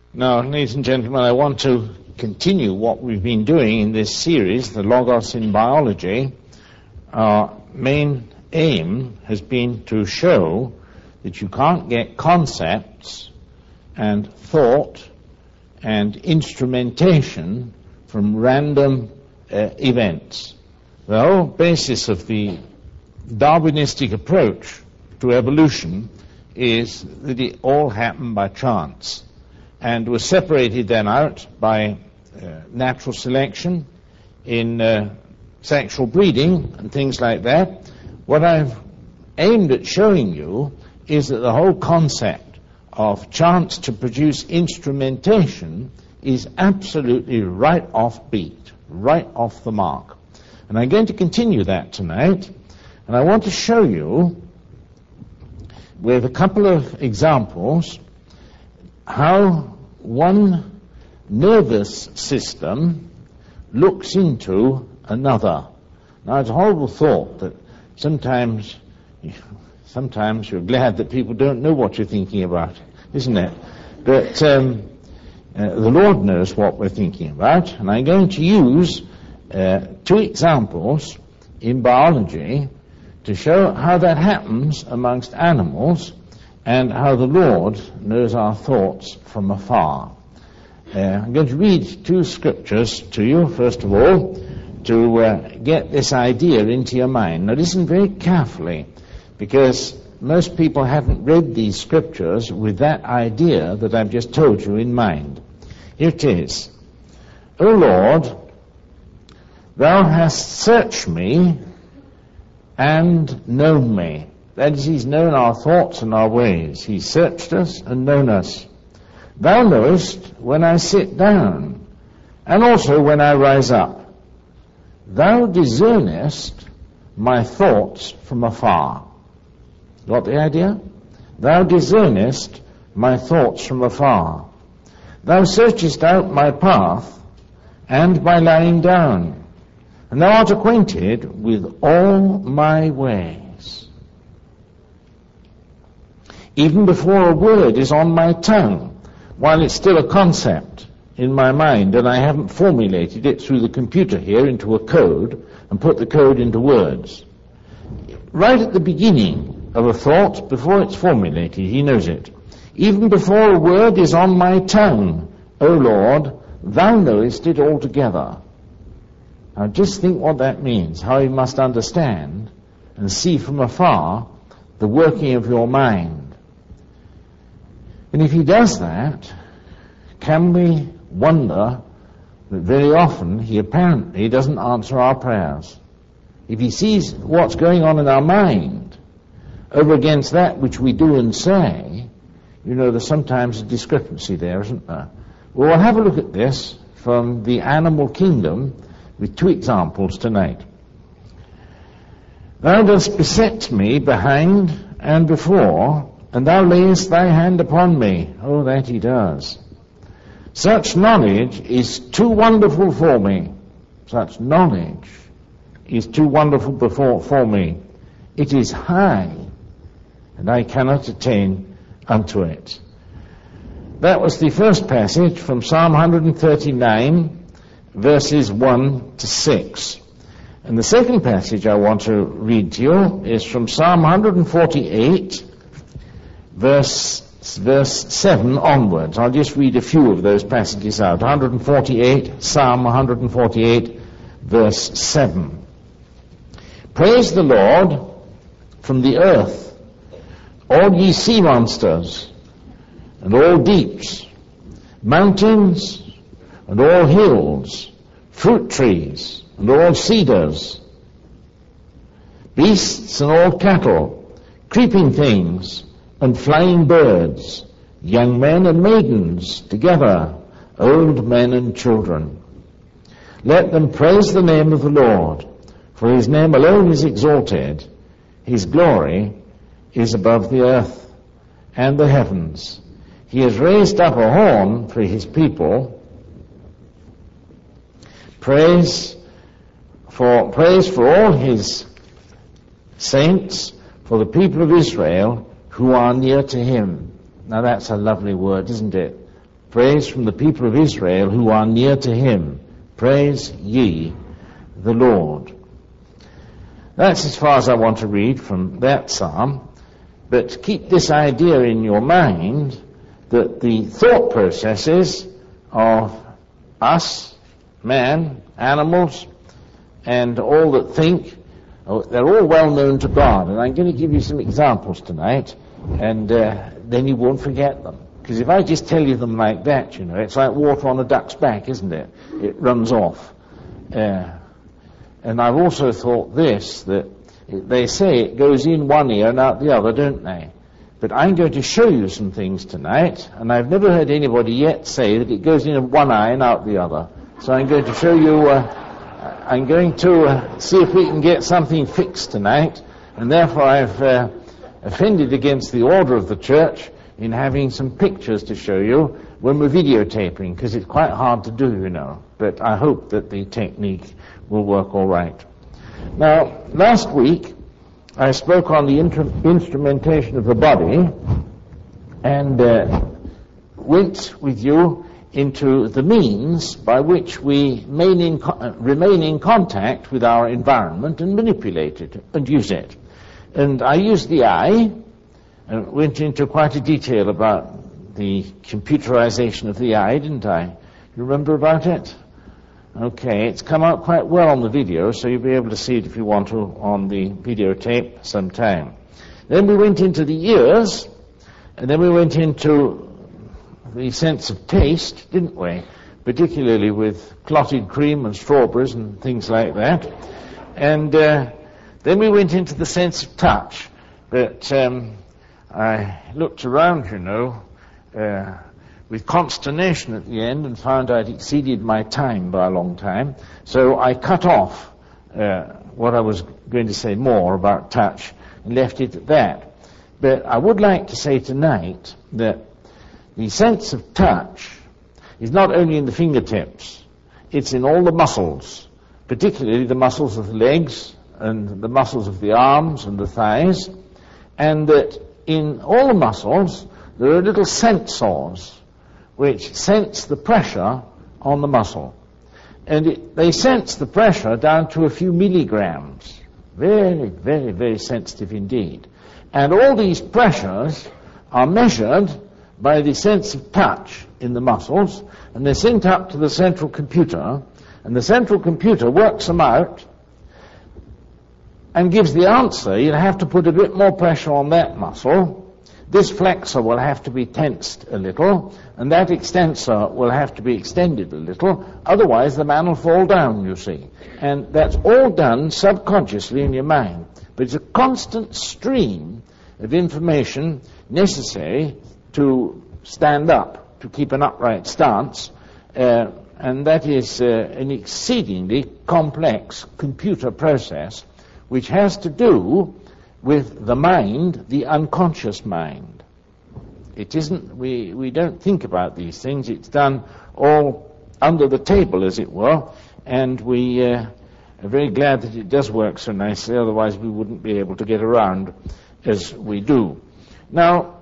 Now, ladies and gentlemen, I want to continue what we've been doing in this series, the Logos in Biology. Our main aim has been to show that you can't get concepts and thought and instrumentation from random events. The whole basis of the Darwinistic approach to evolution is that it all happened by chance and was separated then out by natural selection in sexual breeding and things like that. What I've aimed at showing you is that the whole concept of chance to produce instrumentation is absolutely right off beat, right off the mark. And I'm going to continue that tonight, and I want to show you with a couple of examples how one nervous system looks into another. Now, it's a horrible thought that sometimes you're glad that people don't know what you're thinking about, isn't it? But the Lord knows what we're thinking about, and I'm going to use two examples in biology to show how that happens amongst animals and how the Lord knows our thoughts from afar. I'm going to read two scriptures to you, first of all, to get this idea into your mind. Now listen very carefully, because most people haven't read these scriptures with that idea that I've just told you in mind. Here it is. O Lord, thou hast searched me and known me. That is, he's known our thoughts and our ways. He's searched us and known us. Thou knowest when I sit down, and also when I rise up. Thou discernest my thoughts from afar. Got the idea? Thou discernest my thoughts from afar. Thou searchest out my path and my lying down, and thou art acquainted with all my ways. Even before a word is on my tongue, while it's still a concept in my mind, and I haven't formulated it through the computer here into a code and put the code into words. Right at the beginning of a thought, before it's formulated, he knows it. Even before a word is on my tongue, O Lord, thou knowest it altogether. Now just think what that means, how you must understand and see from afar the working of your mind. And if he does that, can we wonder that very often he apparently doesn't answer our prayers? If he sees what's going on in our mind over against that which we do and say, you know, there's sometimes a discrepancy there, isn't there? Well, we'll have a look at this from the animal kingdom with two examples tonight. Thou dost beset me behind and before, and thou layest thy hand upon me. Oh, that he does. Such knowledge is too wonderful for me. Such knowledge is too wonderful for me. It is high, and I cannot attain unto it. That was the first passage from Psalm 139, verses 1 to 6. And the second passage I want to read to you is from Psalm 148, verse 7 onwards. I'll just read a few of those passages out. 148, Psalm 148, verse 7. Praise the Lord from the earth, all ye sea monsters, and all deeps, mountains, and all hills, fruit trees, and all cedars, beasts and all cattle, creeping things, and flying birds, young men and maidens together, old men and children. Let them praise the name of the Lord, for his name alone is exalted. His glory is above the earth and the heavens. He has raised up a horn for his people. Praise for all his saints, for the people of Israel who are near to him. Now that's a lovely word, isn't it? praise from the people of Israel who are near to him. Praise ye the Lord. That's as far as I want to read from that psalm. But keep this idea in your mind that the thought processes of us, man, animals, and all that think, they're all well known to God. And I'm going to give you some examples tonight, and then you won't forget them. Because if I just tell you them like that, you know, it's like water on a duck's back, isn't it? It runs off. And I've also thought this, that they say it goes in one ear and out the other, don't they? But I'm going to show you some things tonight, and I've never heard anybody yet say that it goes in one eye and out the other. So I'm going to show you, I'm going to see if we can get something fixed tonight, and therefore I've offended against the order of the church in having some pictures to show you when we're videotaping, because it's quite hard to do, you know. But I hope that the technique will work all right. Now, last week I spoke on the instrumentation of the body and went with you into the means by which we remain in contact with our environment and manipulate it and use it. And I used the eye and went into quite a detail about the computerization of the eye, didn't I? You remember about it? Okay, it's come out quite well on the video, so you'll be able to see it if you want to on the videotape sometime. Then we went into the ears, and then we went into the sense of taste, didn't we? Particularly with clotted cream and strawberries and things like that. And then we went into the sense of touch. But I looked around, you know, with consternation at the end and found I'd exceeded my time by a long time. So I cut off what I was going to say more about touch and left it at that. But I would like to say tonight that the sense of touch is not only in the fingertips, it's in all the muscles, particularly the muscles of the legs and the muscles of the arms and the thighs, and that in all the muscles there are little sensors which sense the pressure on the muscle. And they sense the pressure down to a few milligrams. Very, very, very sensitive indeed. And all these pressures are measured by the sense of touch in the muscles, and they're sent up to the central computer, and the central computer works them out and gives the answer. You'll have to put a bit more pressure on that muscle. This flexor will have to be tensed a little, and that extensor will have to be extended a little, otherwise the man will fall down, you see. And that's all done subconsciously in your mind. But it's a constant stream of information necessary to stand up, to keep an upright stance, and that is an exceedingly complex computer process which has to do with the mind, the unconscious mind. It isn't, we don't think about these things. It's done all under the table, as it were, and we are very glad that it does work so nicely, otherwise we wouldn't be able to get around as we do. Now,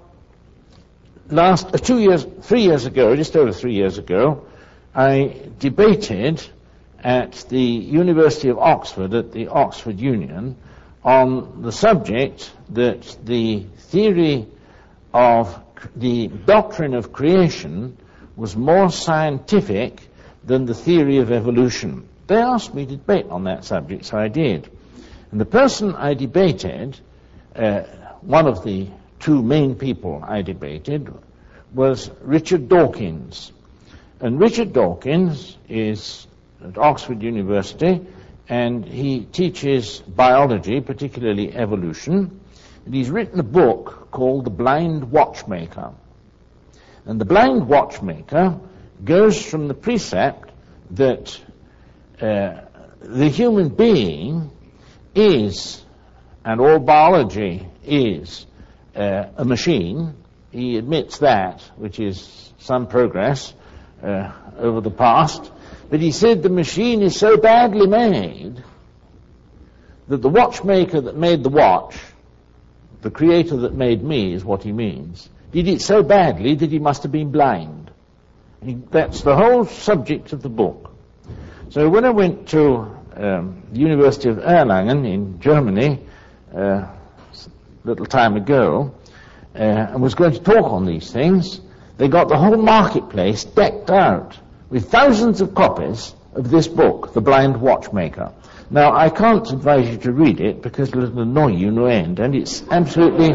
3 years ago, just over 3 years ago, I debated at the University of Oxford, at the Oxford Union, on the subject that the theory of the doctrine of creation was more scientific than the theory of evolution. They asked me to debate on that subject, so I did. And the person I debated, one of the two main people I debated, was Richard Dawkins. And Richard Dawkins is at Oxford University, and he teaches biology, particularly evolution. And he's written a book called The Blind Watchmaker. And The Blind Watchmaker goes from the precept that the human being is, and all biology is, a machine. He admits that, which is some progress over the past. But he said the machine is so badly made that the watchmaker that made the watch, the creator that made me is what he means, did it so badly that he must have been blind. That's the whole subject of the book. So when I went to the University of Erlangen in Germany a little time ago and was going to talk on these things, they got the whole marketplace decked out with thousands of copies of this book, The Blind Watchmaker. Now, I can't advise you to read it because it'll annoy you no end, and it's absolutely,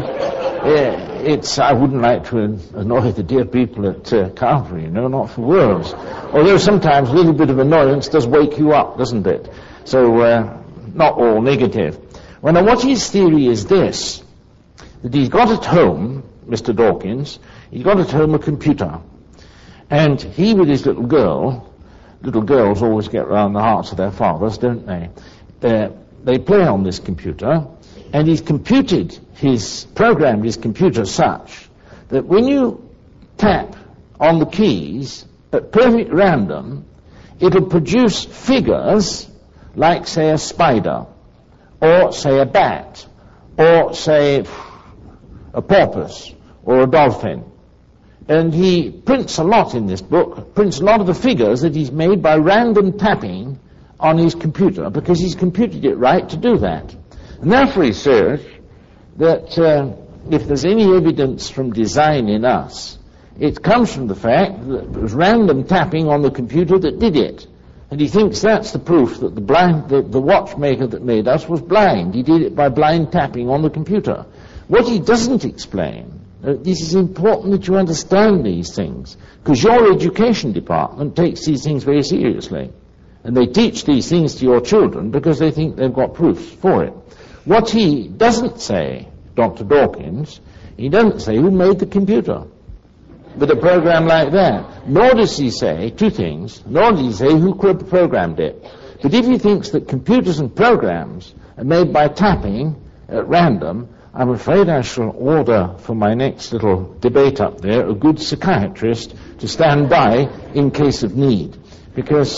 I wouldn't like to annoy the dear people at Calvary, not for worlds. Although sometimes a little bit of annoyance does wake you up, doesn't it? So, not all negative. Well, now what his theory is this, that he's got at home, Mr. Dawkins, he's got at home a computer, and he with his little girls always get round the hearts of their fathers, don't they? They play on this computer, and he's programmed his computer such that when you tap on the keys at perfect random, it'll produce figures like, say, a spider, or, say, a bat, or, say, a porpoise, or a dolphin. And he prints a lot in this book, prints a lot of the figures that he's made by random tapping on his computer, because he's computed it right to do that. And therefore he says that if there's any evidence from design in us, it comes from the fact that it was random tapping on the computer that did it. And he thinks that's the proof that the watchmaker that made us was blind. He did it by blind tapping on the computer. What he doesn't explain, this is important that you understand these things, because your education department takes these things very seriously. And they teach these things to your children because they think they've got proofs for it. What he doesn't say, Dr. Dawkins, he doesn't say who made the computer with a program like that. Nor does he say two things. Nor does he say who programmed it. But if he thinks that computers and programs are made by tapping at random, I'm afraid I shall order for my next little debate up there a good psychiatrist to stand by in case of need. Because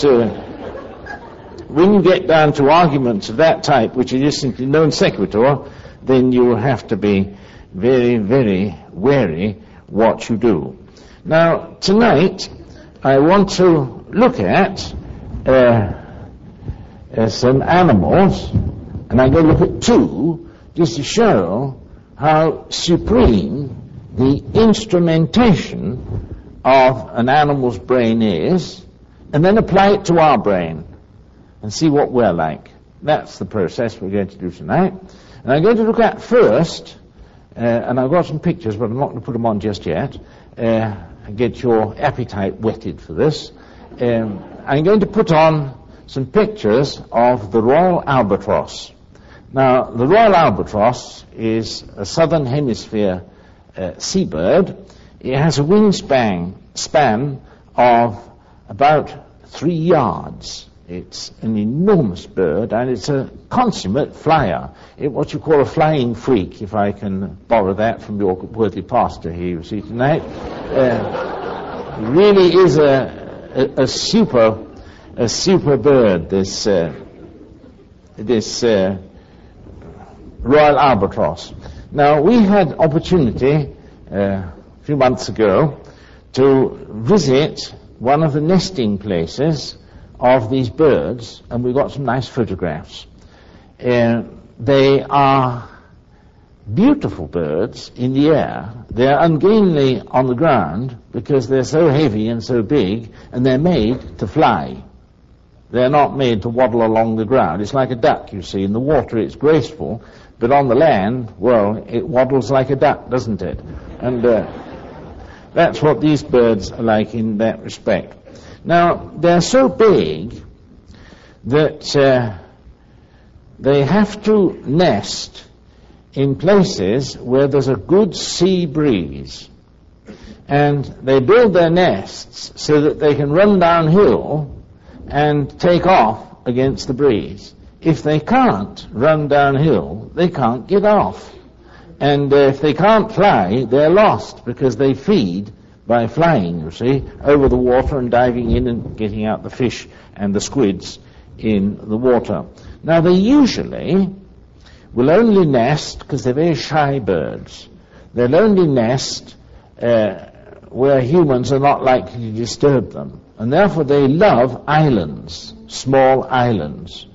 when you get down to arguments of that type, which are just simply non sequitur, then you will have to be very, very wary what you do. Now, tonight, I want to look at some animals, and I'm going to look at two, just to show how supreme the instrumentation of an animal's brain is, and then apply it to our brain and see what we're like. That's the process we're going to do tonight. And I'm going to look at first, and I've got some pictures, but I'm not going to put them on just yet, get your appetite whetted for this. I'm going to put on some pictures of the Royal Albatross. Now, the Royal Albatross is a southern hemisphere seabird. It has a wingspan of about 3 yards. It's an enormous bird, and it's a consummate flyer. What you call a flying freak, if I can borrow that from your worthy pastor here, you see, tonight. Really is a super bird, this Royal Albatross. Now, we had opportunity a few months ago to visit one of the nesting places of these birds, and we got some nice photographs. They are beautiful birds in the air. They're ungainly on the ground because they're so heavy and so big, and they're made to fly. They're not made to waddle along the ground. It's like a duck, you see. In the water it's graceful, but on the land, well, it waddles like a duck, doesn't it? And that's what these birds are like in that respect. Now, they're so big that they have to nest in places where there's a good sea breeze. And they build their nests so that they can run downhill and take off against the breeze. If they can't run downhill, they can't get off. And if they can't fly, they're lost because they feed by flying, you see, over the water and diving in and getting out the fish and the squids in the water. Now, they usually will only nest, because they're very shy birds, they'll only nest where humans are not likely to disturb them. And therefore they love islands, small islands.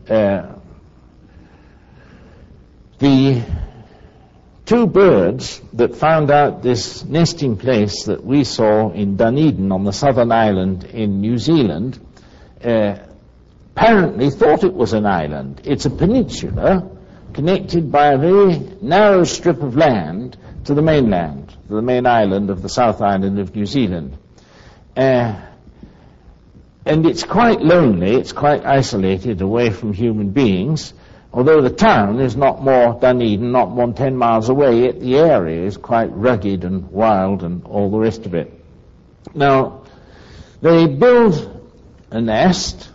The two birds that found out this nesting place that we saw in Dunedin on the southern island in New Zealand apparently thought it was an island. It's a peninsula connected by a very narrow strip of land to the mainland, to the main island of the South Island of New Zealand. And it's quite lonely, it's quite isolated away from human beings. Although the town is not more Dunedin, not more than 10 miles away, yet the area is quite rugged and wild and all the rest of it. Now, they build a nest,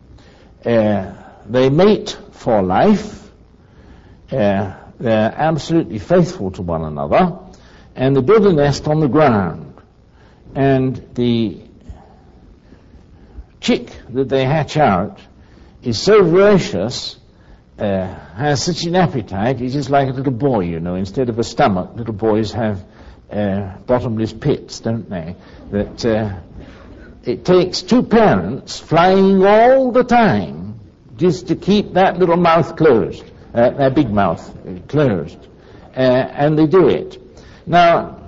they mate for life, they're absolutely faithful to one another, and they build a nest on the ground. And the chick that they hatch out is so voracious, has such an appetite, he's just like a little boy, you know. Instead of a stomach, little boys have bottomless pits, don't they? That it takes two parents flying all the time just to keep that little mouth closed, their big mouth closed. And they do it. Now,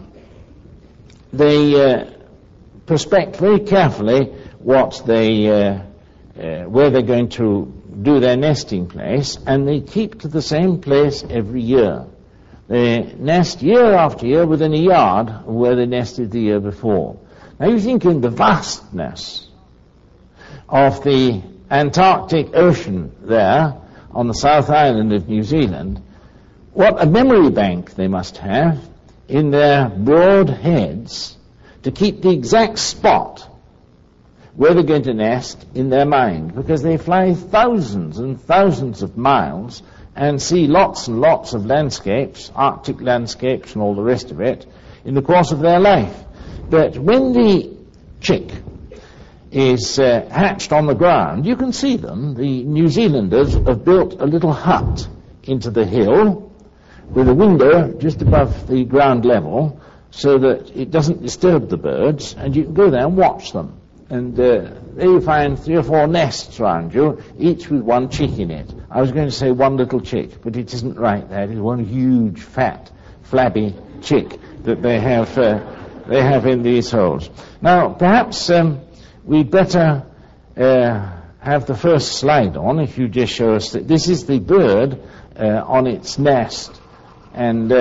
they prospect very carefully what they, where they're going to do their nesting place, and they keep to the same place every year. They nest year after year within a yard of where they nested the year before. Now you think in the vastness of the Antarctic Ocean there on the South Island of New Zealand, what a memory bank they must have in their broad heads to keep the exact spot where they're going to nest in their mind, because they fly thousands and thousands of miles and see lots and lots of landscapes, Arctic landscapes and all the rest of it, in the course of their life. But when the chick is hatched on the ground, you can see them. The New Zealanders have built a little hut into the hill with a window just above the ground level so that it doesn't disturb the birds, and you can go there and watch them. And there you find 3 or 4 nests around you, each with one chick in it. I was going to say one little chick, but it isn't right. That is one huge, fat, flabby chick that they have in these holes. Now, perhaps we'd better have the first slide on, if you just show us that this is the bird on its nest. And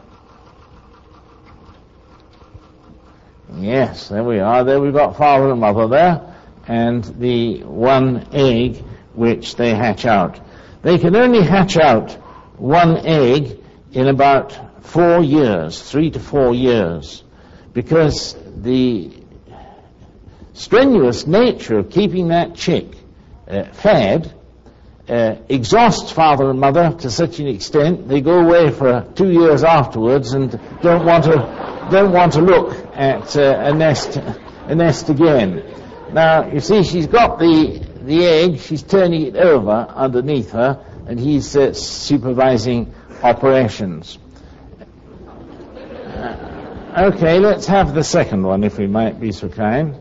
yes, there we are. There we've got father and mother there, and the one egg which they hatch out. They can only hatch out one egg in about 4 years, 3 to 4 years, because the strenuous nature of keeping that chick fed exhausts father and mother to such an extent they go away for 2 years afterwards and don't want to look at a nest again. Now, you see, she's got the egg, she's turning it over underneath her, and he's supervising operations. Okay, let's have the second one, if we might be so kind.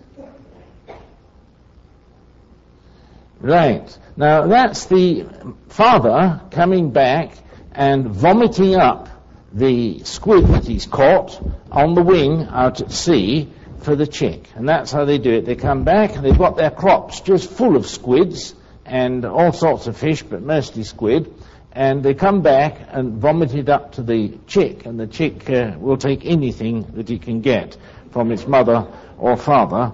Right. Now, that's the father coming back and vomiting up the squid that he's caught on the wing out at sea for the chick. And that's how they do it. They come back and they've got their crops just full of squids and all sorts of fish, but mostly squid. And they come back and vomit it up to the chick, and the chick will take anything that it can get from its mother or father.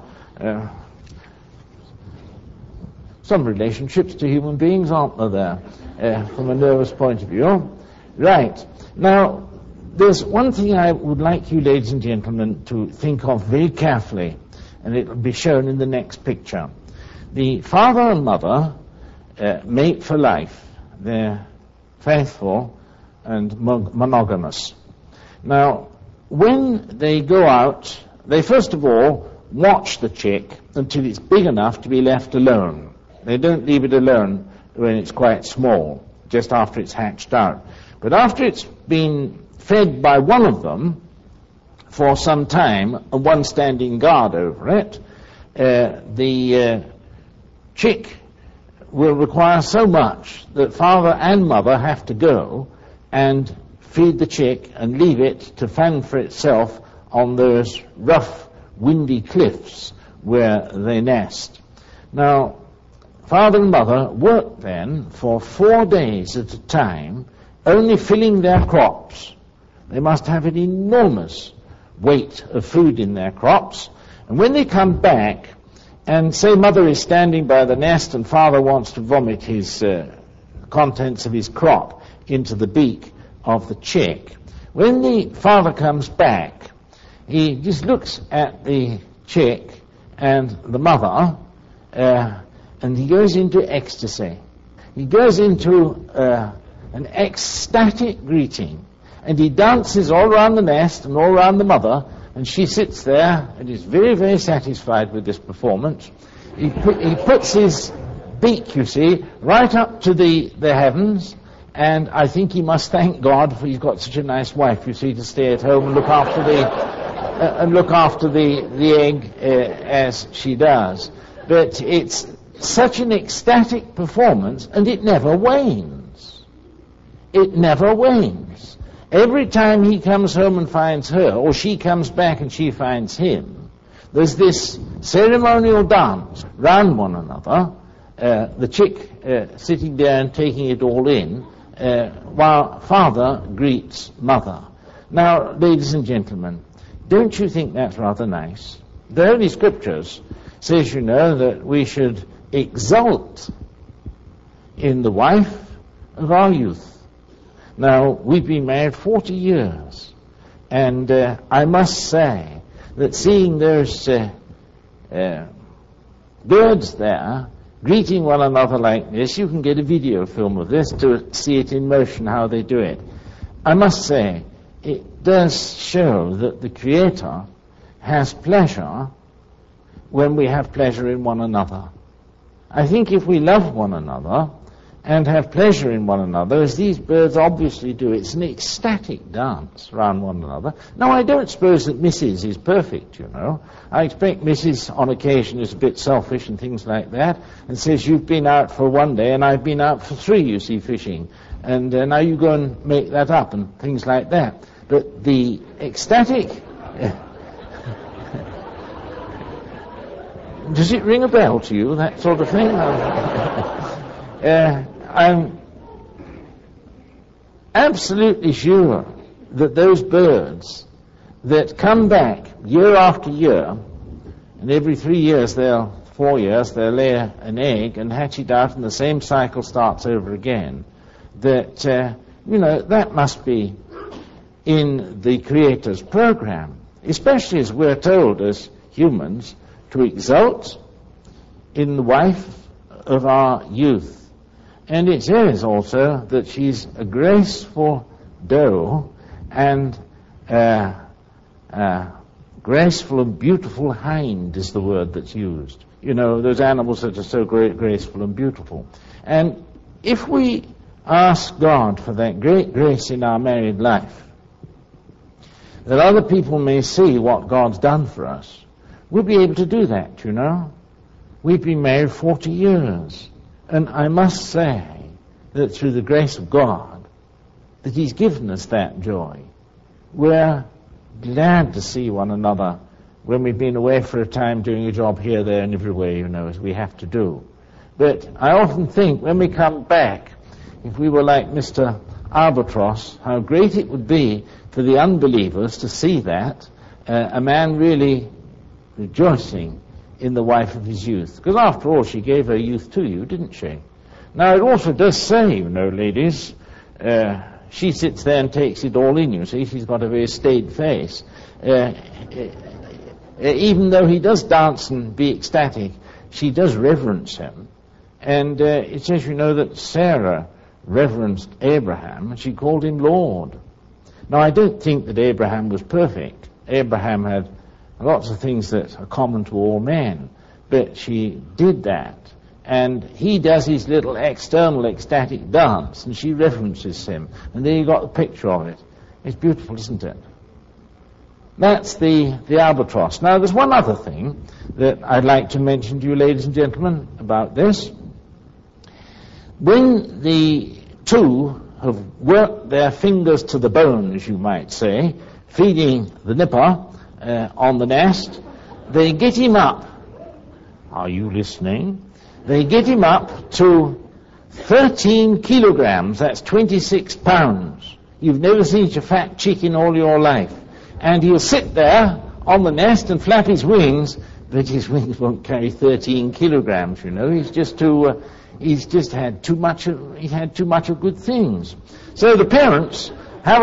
Some relationships to human beings, aren't there, from a nervous point of view? Right. Now, there's one thing I would like you, ladies and gentlemen, to think of very carefully, and it will be shown in the next picture. The father and mother mate for life. They're faithful and monogamous. Now, when they go out, they first of all watch the chick until it's big enough to be left alone. They don't leave it alone when it's quite small, just after it's hatched out. But after it's been fed by one of them, for some time, and one standing guard over it, the chick will require so much that father and mother have to go and feed the chick and leave it to fend for itself on those rough, windy cliffs where they nest. Now, father and mother work then for 4 days at a time, only filling their crops. They must have an enormous weight of food in their crops, and when they come back, and say mother is standing by the nest and father wants to vomit his contents of his crop into the beak of the chick, when the father comes back, he just looks at the chick and the mother, and he goes into ecstasy. He goes into an ecstatic greeting, and he dances all around the nest and all around the mother, and she sits there and is very, very satisfied with this performance. He puts his beak, you see, right up to the heavens, and I think he must thank God for he's got such a nice wife, you see, to stay at home and look after the egg as she does. But it's such an ecstatic performance, and it never wanes. It never wanes. Every time he comes home and finds her, or she comes back and she finds him, there's this ceremonial dance round one another, the chick sitting there and taking it all in, while father greets mother. Now, ladies and gentlemen, don't you think that's rather nice? The Holy Scriptures says, you know, that we should exult in the wife of our youth. Now, we've been married 40 years, and I must say that seeing those birds there greeting one another like this, you can get a video film of this to see it in motion, how they do it. I must say, it does show that the Creator has pleasure when we have pleasure in one another. I think if we love one another and have pleasure in one another, as these birds obviously do, it's an ecstatic dance round one another. Now, I don't suppose that Mrs. is perfect, you know. I expect Mrs. on occasion is a bit selfish and things like that, and says, you've been out for 1 day and I've been out for 3, you see, fishing, and now you go and make that up and things like that. But the ecstatic... Does it ring a bell to you, that sort of thing? I'm absolutely sure that those birds that come back year after year, and every 4 years they'll lay an egg and hatch it out, and the same cycle starts over again, that, that must be in the Creator's program, especially as we're told as humans to exult in the wife of our youth. And it says also that she's a graceful doe and graceful and beautiful hind is the word that's used. You know, those animals that are so great, graceful and beautiful. And if we ask God for that great grace in our married life, that other people may see what God's done for us, we'll be able to do that, you know. We've been married 40 years. And I must say that through the grace of God, that He's given us that joy. We're glad to see one another when we've been away for a time doing a job here, there, and everywhere, you know, as we have to do. But I often think when we come back, if we were like Mr. Albatross, how great it would be for the unbelievers to see that, a man really rejoicing in the wife of his youth. Because after all, she gave her youth to you, didn't she? Now, it also does say, you know, ladies, she sits there and takes it all in, you see. She's got a very staid face. Even though he does dance and be ecstatic, she does reverence him. And it says, you know, that Sarah reverenced Abraham, and she called him Lord. Now, I don't think that Abraham was perfect. Abraham had lots of things that are common to all men, but she did that. And he does his little external ecstatic dance, and she reverences him. And there you got the picture of it. It's beautiful, isn't it? That's the albatross. Now, there's one other thing that I'd like to mention to you, ladies and gentlemen, about this. When the two have worked their fingers to the bone, as you might say, feeding the nipper on the nest, they get him up. Are you listening? They get him up to 13 kilograms. That's 26 pounds. You've never seen such a fat chick in all your life. And he'll sit there on the nest and flap his wings, but his wings won't carry 13 kilograms, you know. He's just had too much of good things. So the parents have a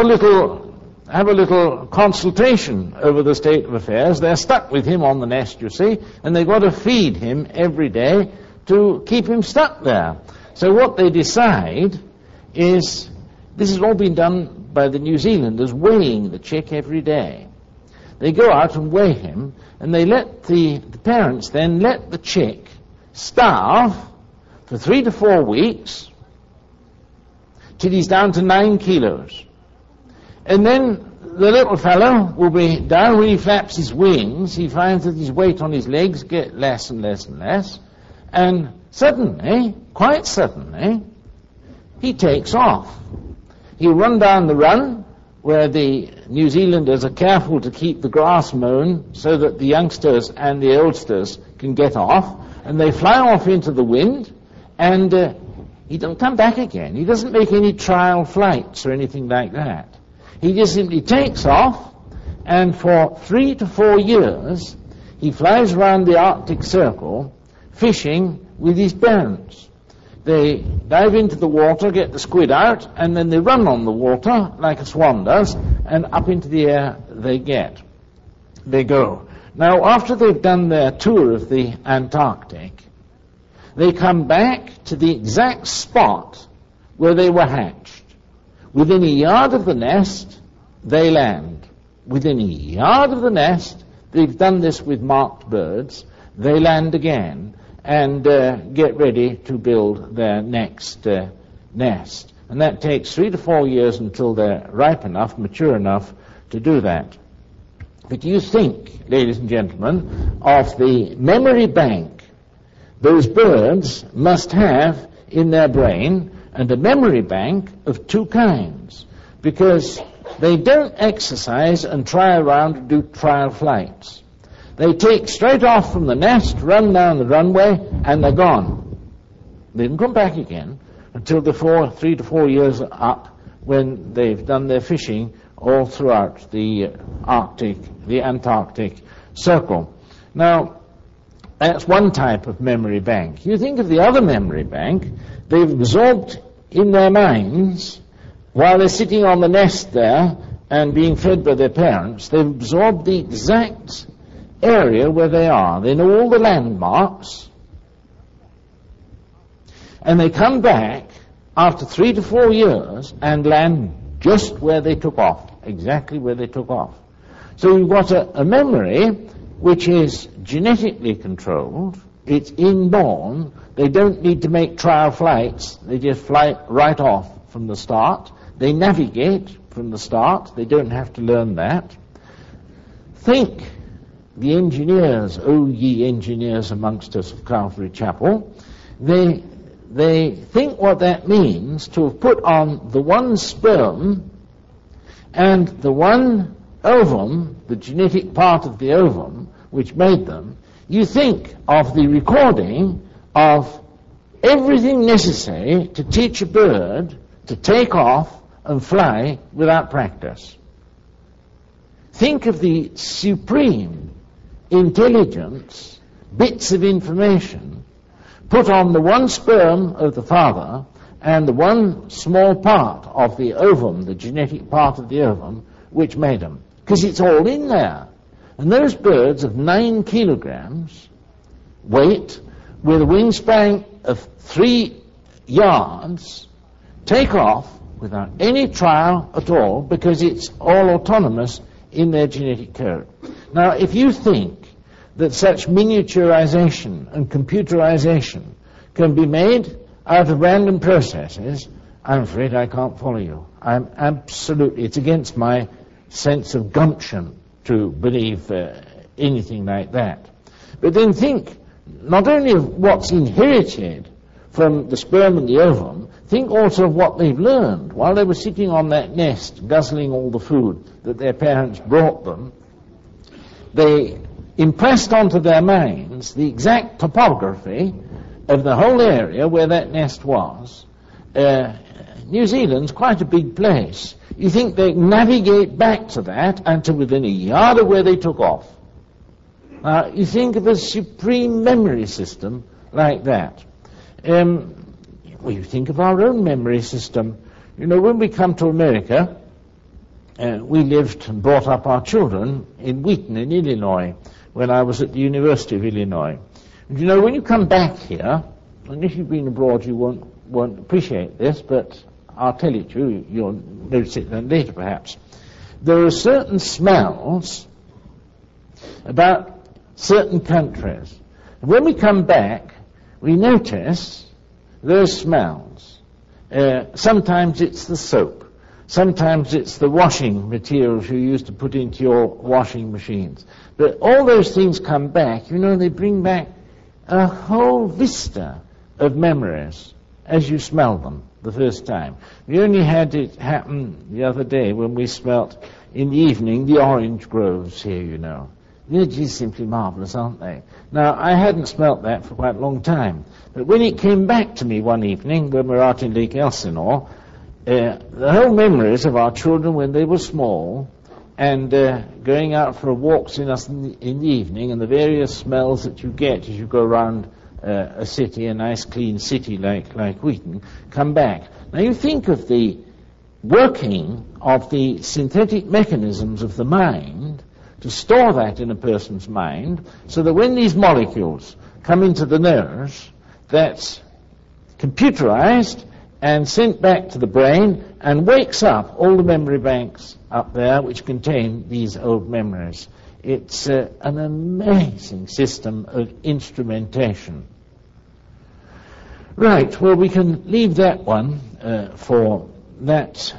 little consultation over the state of affairs. They're stuck with him on the nest, you see, and they've got to feed him every day to keep him stuck there. So what they decide is, this has all been done by the New Zealanders, weighing the chick every day. They go out and weigh him, and they let the parents then let the chick starve for 3 to 4 weeks till he's down to 9 kilos. And then the little fellow will be down. When he flaps his wings, he finds that his weight on his legs get less and less and less, and suddenly, quite suddenly, he takes off. He'll run down the run where the New Zealanders are careful to keep the grass mown so that the youngsters and the oldsters can get off, and they fly off into the wind, and he doesn't come back again. He doesn't make any trial flights or anything like that. He just simply takes off, and for 3 to 4 years he flies around the Arctic Circle fishing with his parents. They dive into the water, get the squid out, and then they run on the water like a swan does, and up into the air they go. Now, after they've done their tour of the Antarctic, they come back to the exact spot where they were hatched. Within a yard of the nest, they land. Within a yard of the nest, they've done this with marked birds, they land again and get ready to build their next nest. And that takes 3 to 4 years until they're ripe enough, mature enough to do that. But you think, ladies and gentlemen, of the memory bank those birds must have in their brain, and a memory bank of 2 kinds, because they don't exercise and try around and do trial flights. They take straight off from the nest, run down the runway, and they're gone. They don't come back again until the 3 to 4 years are up, when they've done their fishing all throughout the Antarctic Circle. Now, that's one type of memory bank. You think of the other memory bank, they've absorbed in their minds, while they're sitting on the nest there and being fed by their parents, they've absorbed the exact area where they are. They know all the landmarks, and they come back after 3 to 4 years and land just where they took off, exactly where they took off. So we've got a memory which is genetically controlled. It's inborn. They don't need to make trial flights. They just fly right off from the start. They navigate from the start. They don't have to learn that. Think, the engineers, oh ye engineers amongst us of Calvary Chapel, they think what that means to have put on the one sperm and the one ovum, the genetic part of the ovum which made them. You think of the recording of everything necessary to teach a bird to take off and fly without practice. Think of the supreme intelligence, bits of information put on the one sperm of the father and the one small part of the ovum, the genetic part of the ovum, which made them. Because it's all in there. And those birds of 9 kilograms weight, with a wingspan of 3 yards, take off without any trial at all, because it's all autonomous in their genetic code. Now, if you think that such miniaturization and computerization can be made out of random processes, I'm afraid I can't follow you. It's against my sense of gumption to believe anything like that. But then think not only of what's inherited from the sperm and the ovum, think also of what they've learned while they were sitting on that nest, guzzling all the food that their parents brought them. They impressed onto their minds the exact topography of the whole area where that nest was. New Zealand's quite a big place. You think they navigate back to that and to within a yard of where they took off. You think of a supreme memory system like that. You think of our own memory system. You know, when we come to America, we lived and brought up our children in Wheaton in Illinois when I was at the University of Illinois. And you know, when you come back here, and if you've been abroad you won't appreciate this, but I'll tell it to you, you'll notice it then later perhaps. There are certain smells about certain countries. And when we come back, we notice those smells. Sometimes it's the soap. Sometimes it's the washing materials you used to put into your washing machines. But all those things come back. You know, they bring back a whole vista of memories as you smell them the first time. We only had it happen the other day when we smelt in the evening the orange groves here, you know. They're just simply marvellous, aren't they? Now, I hadn't smelt that for quite a long time. But when it came back to me one evening when we were out in Lake Elsinore, the whole memories of our children when they were small and going out for walks in the evening and the various smells that you get as you go around a city, a nice clean city like Wheaton, come back. Now, you think of the working of the synthetic mechanisms of the mind to store that in a person's mind, so that when these molecules come into the nerves, that's computerized and sent back to the brain and wakes up all the memory banks up there which contain these old memories. It's an amazing system of instrumentation. Right, well, we can leave that one for that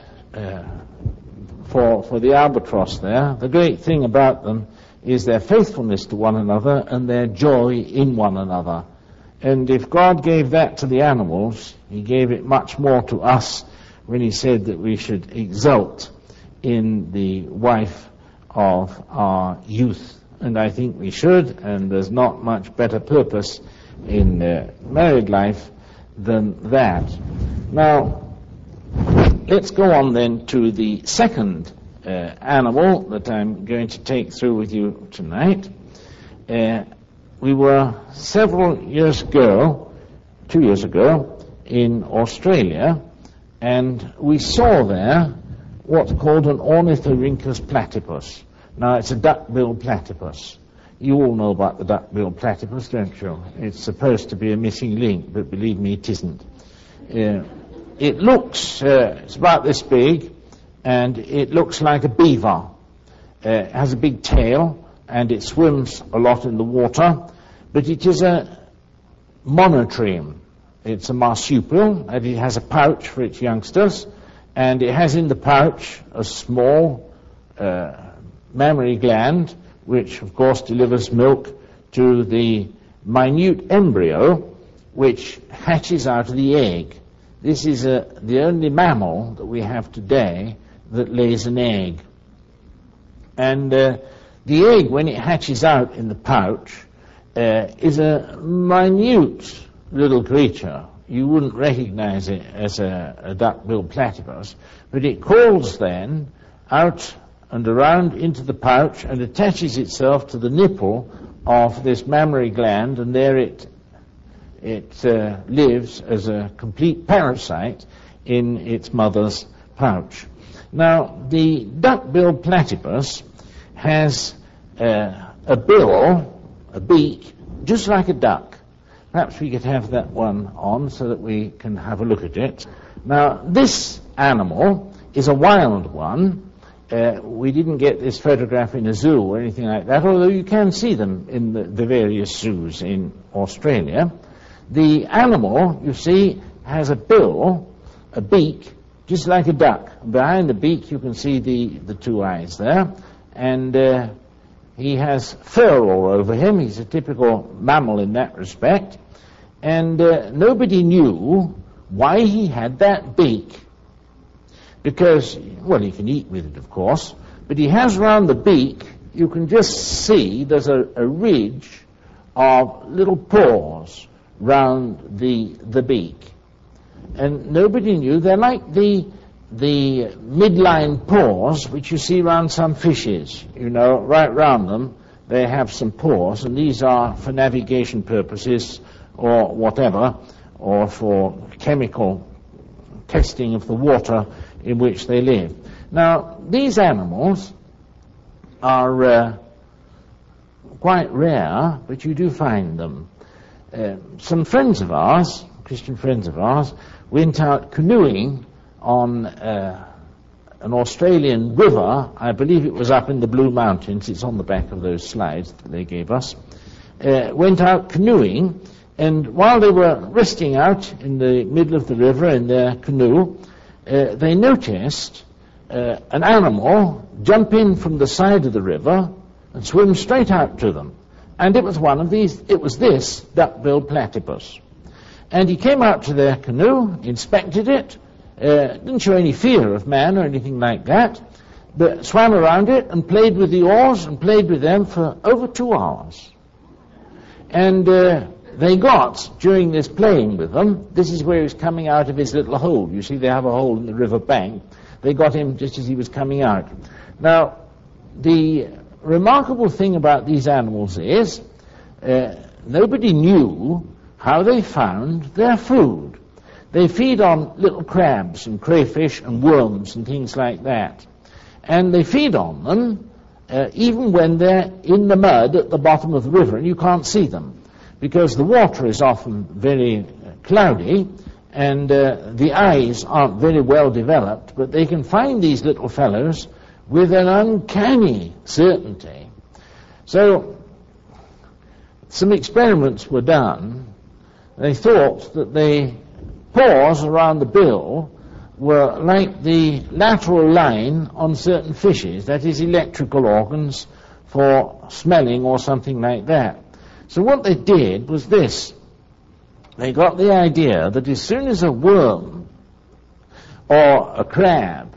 for the albatross there. The great thing about them is their faithfulness to one another and their joy in one another. And if God gave that to the animals, he gave it much more to us when he said that we should exult in the wife of our youth. And I think we should, and there's not much better purpose in married life than that. Now, let's go on then to the second animal that I'm going to take through with you tonight. We were several years ago, 2 years ago, in Australia, and we saw there what's called an Ornithorhynchus platypus. Now, it's a duck-billed platypus. You all know about the duck-billed platypus, don't you? It's supposed to be a missing link, but believe me, it isn't. It looks, it's about this big, and it looks like a beaver. It has a big tail, and it swims a lot in the water, but it is a monotreme. It's a marsupial, and it has a pouch for its youngsters, and it has in the pouch a small mammary gland, which of course delivers milk to the minute embryo, which hatches out of the egg. This is the only mammal that we have today that lays an egg. And the egg, when it hatches out in the pouch, is a minute little creature. You wouldn't recognize it as a duck-billed platypus, but it crawls then out and around into the pouch and attaches itself to the nipple of this mammary gland, and there it lives as a complete parasite in its mother's pouch. Now, the duck-billed platypus has a bill, a beak, just like a duck. Perhaps we could have that one on so that we can have a look at it. Now, this animal is a wild one. We didn't get this photograph in a zoo or anything like that, although you can see them in the various zoos in Australia. The animal, you see, has a bill, a beak, just like a duck. Behind the beak you can see the two eyes there, and he has fur all over him. He's a typical mammal in that respect. And nobody knew why he had that beak. Because, well, he can eat with it, of course, but he has round the beak, you can just see there's a ridge of little paws round the beak. And nobody knew. They're like the midline paws which you see round some fishes, you know, right round them they have some paws, and these are for navigation purposes or whatever, or for chemical testing of the water in which they live. Now, these animals are quite rare, but you do find them. Some friends of ours, Christian friends of ours, went out canoeing on an Australian river. I believe it was up in the Blue Mountains. It's on the back of those slides that they gave us. Went out canoeing, and while they were resting out in the middle of the river in their canoe, they noticed an animal jump in from the side of the river and swim straight out to them. And it was one of these, it was this duck-billed platypus. And he came out to their canoe, inspected it, didn't show any fear of man or anything like that, but swam around it and played with the oars and played with them for over 2 hours. And they got, during this playing with them, this is where he was coming out of his little hole. You see, they have a hole in the river bank. They got him just as he was coming out. Now, the remarkable thing about these animals is nobody knew how they found their food. They feed on little crabs and crayfish and worms and things like that. And they feed on them even when they're in the mud at the bottom of the river and you can't see them, because the water is often very cloudy and the eyes aren't very well developed, but they can find these little fellows with an uncanny certainty. So some experiments were done. They thought that the paws around the bill were like the lateral line on certain fishes, that is, electrical organs for smelling or something like that. So what they did was this. They got the idea that as soon as a worm or a crab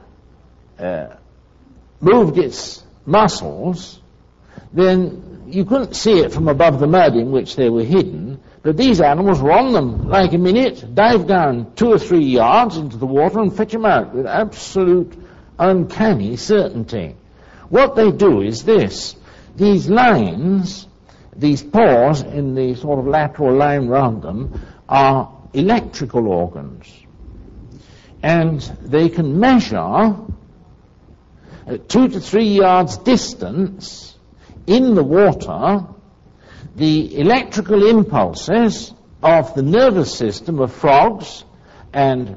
moved its muscles, then you couldn't see it from above the mud in which they were hidden, but these animals were on them like a minute, dive down 2 or 3 yards into the water and fetch them out with absolute uncanny certainty. What they do is this. These lines, these paws in the sort of lateral line round them, are electrical organs. And they can measure at 2 to 3 yards distance in the water the electrical impulses of the nervous system of frogs and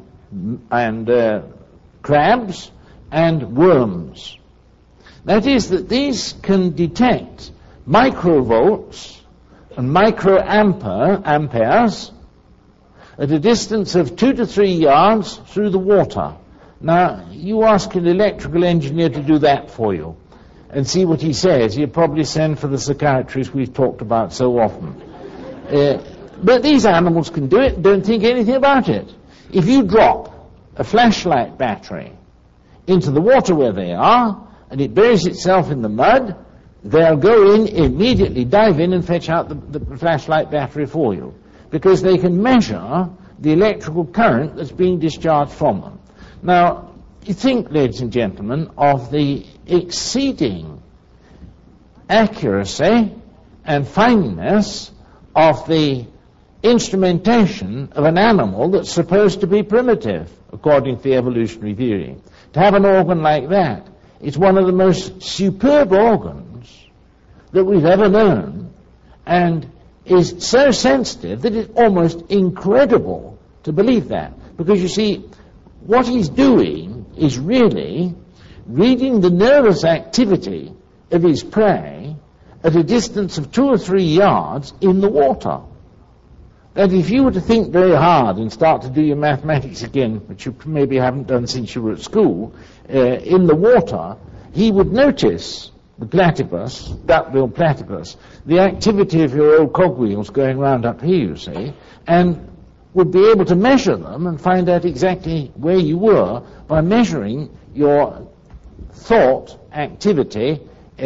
crabs and worms. That is, that these can detect microvolts and microamperes at a distance of 2 to 3 yards through the water. Now, you ask an electrical engineer to do that for you and see what he says. He'll probably send for the psychiatrist we've talked about so often. But these animals can do it and don't think anything about it. If you drop a flashlight battery into the water where they are and it buries itself in the mud, they'll go in, immediately dive in and fetch out the flashlight battery for you, because they can measure the electrical current that's being discharged from them. Now, you think, ladies and gentlemen, of the exceeding accuracy and fineness of the instrumentation of an animal that's supposed to be primitive, according to the evolutionary theory. To have an organ like that, it's one of the most superb organs that we've ever known, and is so sensitive that it's almost incredible to believe that. Because you see, what he's doing is really reading the nervous activity of his prey at a distance of 2 or 3 yards in the water. That if you were to think very hard and start to do your mathematics again, which you maybe haven't done since you were at school, in the water, he would notice the platypus, duck-billed platypus, the activity of your old cogwheels going round up here, you see, and would be able to measure them and find out exactly where you were by measuring your thought activity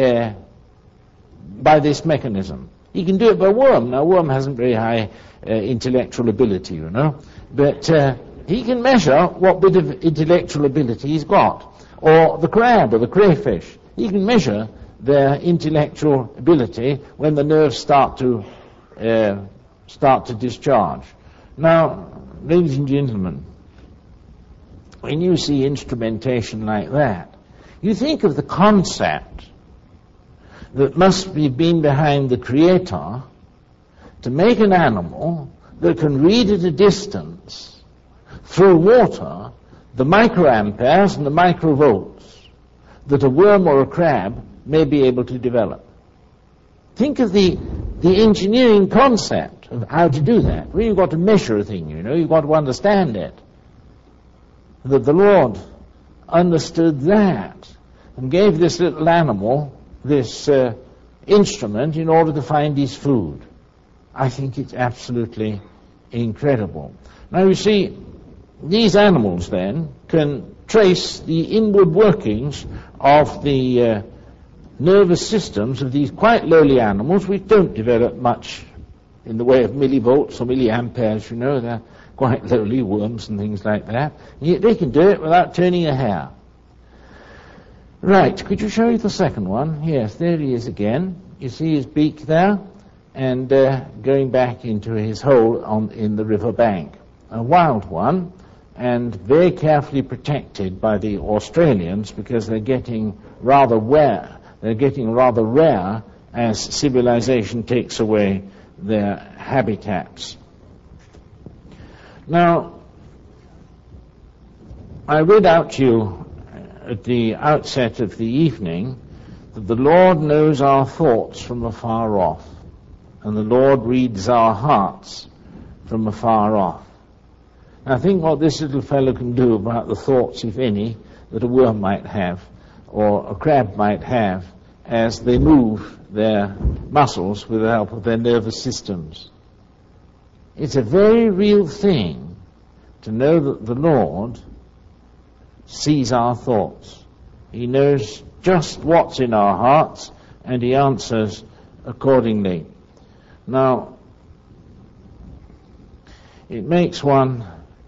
by this mechanism. He can do it by worm. Now, worm hasn't very high intellectual ability, you know, but he can measure what bit of intellectual ability he's got. Or the crab or the crayfish, he can measure their intellectual ability when the nerves start to discharge. Now, ladies and gentlemen, when you see instrumentation like that, you think of the concept that must be been behind the Creator to make an animal that can read at a distance through water the microamperes and the microvolts that a worm or a crab may be able to develop. Think of the engineering concept of how to do that. Well, you've got to measure a thing, you know, you've got to understand it. That the Lord understood that and gave this little animal this instrument in order to find his food. I think it's absolutely incredible. Now, you see, these animals then can trace the inward workings of the nervous systems of these quite lowly animals which don't develop much in the way of millivolts or milliamperes, you know, they're quite lowly, worms and things like that. And yet they can do it without turning a hair. Right, could you show me the second one? Yes, there he is again. You see his beak there? And going back into his hole in the river bank. A wild one, and very carefully protected by the Australians because they're getting rather rare. They're getting rather rare as civilization takes away their habitats. Now, I read out to you at the outset of the evening that the Lord knows our thoughts from afar off, and the Lord reads our hearts from afar off. Now, think what this little fellow can do about the thoughts, if any, that a worm might have, or a crab might have, as they move their muscles with the help of their nervous systems. It's a very real thing to know that the Lord sees our thoughts. He knows just what's in our hearts, and he answers accordingly. Now, it makes one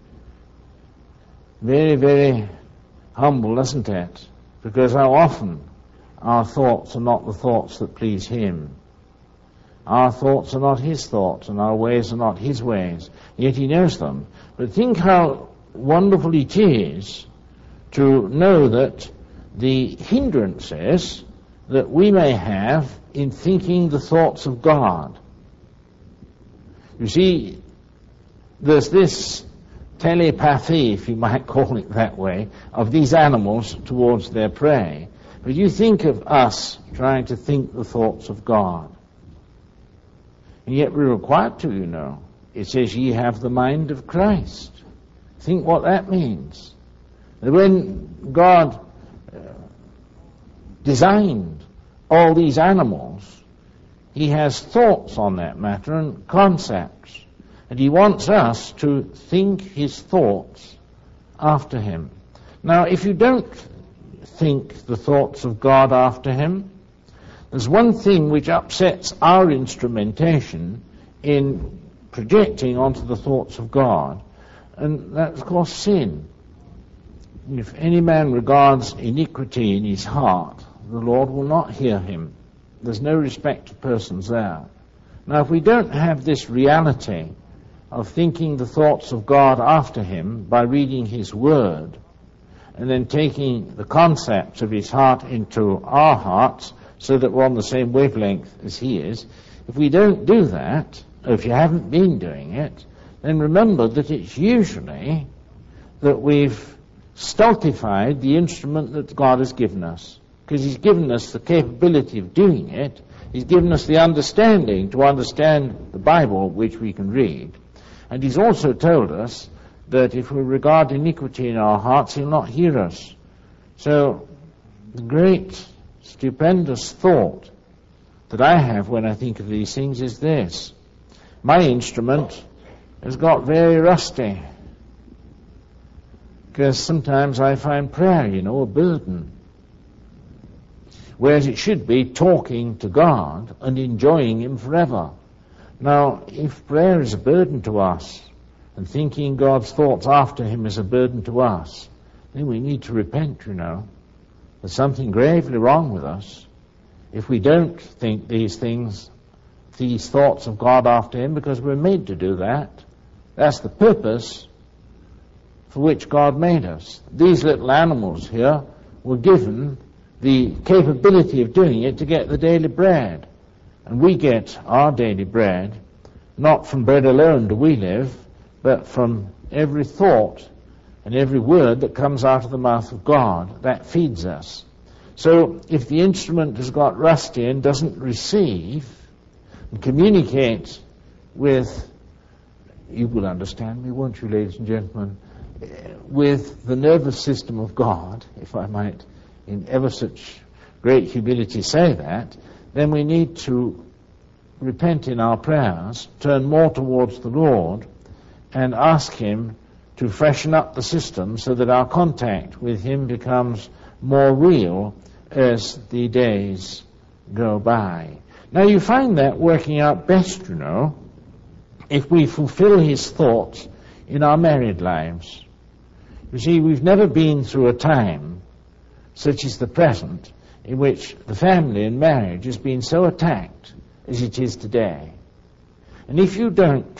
very, very humble, doesn't it? Because how often our thoughts are not the thoughts that please him. Our thoughts are not his thoughts, and our ways are not his ways. Yet he knows them. But think how wonderful it is to know that the hindrances that we may have in thinking the thoughts of God. You see, there's this telepathy, if you might call it that way, of these animals towards their prey. But you think of us trying to think the thoughts of God. And yet we're required to, you know. It says, ye have the mind of Christ. Think what that means. That when God designed all these animals, he has thoughts on that matter and concepts. And he wants us to think his thoughts after him. Now, if you don't think the thoughts of God after him, there's one thing which upsets our instrumentation in projecting onto the thoughts of God, and that's, of course, sin. If any man regards iniquity in his heart, the Lord will not hear him. There's no respect of persons there. Now, if we don't have this reality of thinking the thoughts of God after him by reading his word, and then taking the concepts of his heart into our hearts so that we're on the same wavelength as he is, if we don't do that, or if you haven't been doing it, then remember that it's usually that we've stultified the instrument that God has given us. Because he's given us the capability of doing it. He's given us the understanding to understand the Bible, which we can read. And he's also told us that if we regard iniquity in our hearts, he'll not hear us. So the great stupendous thought that I have when I think of these things is this. My instrument has got very rusty, because sometimes I find prayer, a burden. Whereas it should be talking to God and enjoying Him forever. Now, if prayer is a burden to us, and thinking God's thoughts after Him is a burden to us, then we need to repent, There's something gravely wrong with us if we don't think these thoughts of God after Him, because we're made to do that. That's the purpose for which God made us. These little animals here were given the capability of doing it to get the daily bread. And we get our daily bread, not from bread alone do we live, but from every thought and every word that comes out of the mouth of God. That feeds us. So if the instrument has got rusty and doesn't receive and communicate with, you will understand me, won't you, ladies and gentlemen, with the nervous system of God, if I might in ever such great humility say that, then we need to repent in our prayers, turn more towards the Lord, and ask Him to freshen up the system so that our contact with Him becomes more real as the days go by. Now you find that working out best, if we fulfill His thoughts in our married lives. You see, we've never been through a time such as the present in which the family and marriage has been so attacked as it is today. And if you don't,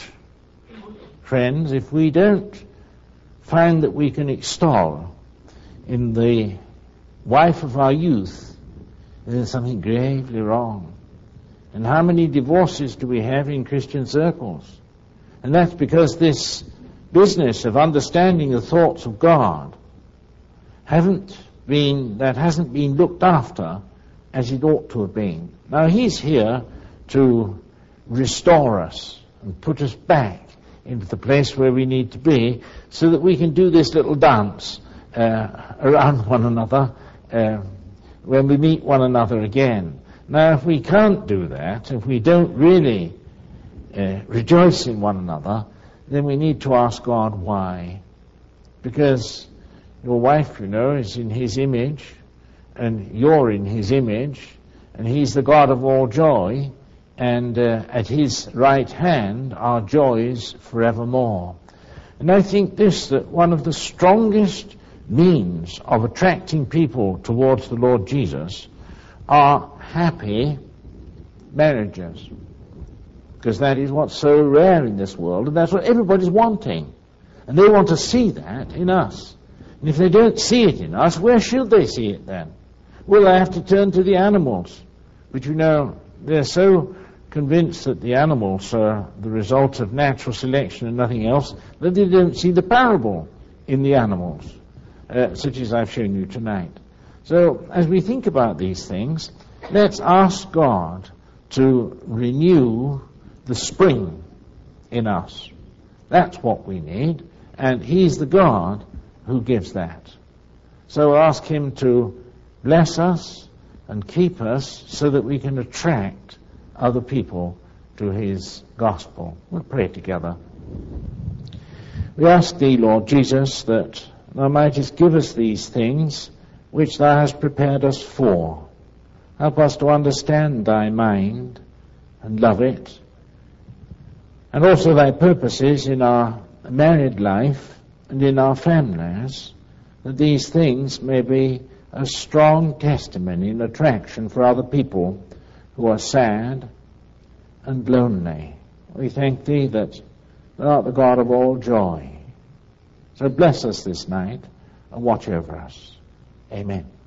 friends, if we don't find that we can extol in the wife of our youth, there's something gravely wrong. And how many divorces do we have in Christian circles? And that's because this business of understanding the thoughts of God hasn't been looked after as it ought to have been. Now He's here to restore us and put us back into the place where we need to be, so that we can do this little dance around one another when we meet one another again. Now, if we can't do that, if we don't really rejoice in one another, then we need to ask God why. Because your wife, is in His image, and you're in His image, and He's the God of all joy, and at His right hand are joys forevermore. And I think that one of the strongest means of attracting people towards the Lord Jesus are happy marriages. Because that is what's so rare in this world, and that's what everybody's wanting. And they want to see that in us. And if they don't see it in us, where should they see it then? Well, they have to turn to the animals. But they're so convinced that the animals are the result of natural selection and nothing else, that they don't see the parable in the animals, such as I've shown you tonight. So, as we think about these things, let's ask God to renew the spring in us. That's what we need, and He's the God who gives that. So ask Him to bless us and keep us so that we can attract other people to His gospel. We'll pray together. We ask Thee, Lord Jesus, that Thou mightest give us these things which Thou hast prepared us for. Help us to understand Thy mind and love it, and also Thy purposes in our married life and in our families, that these things may be a strong testimony and attraction for other people who are sad and lonely. We thank Thee that Thou art the God of all joy. So bless us this night and watch over us. Amen.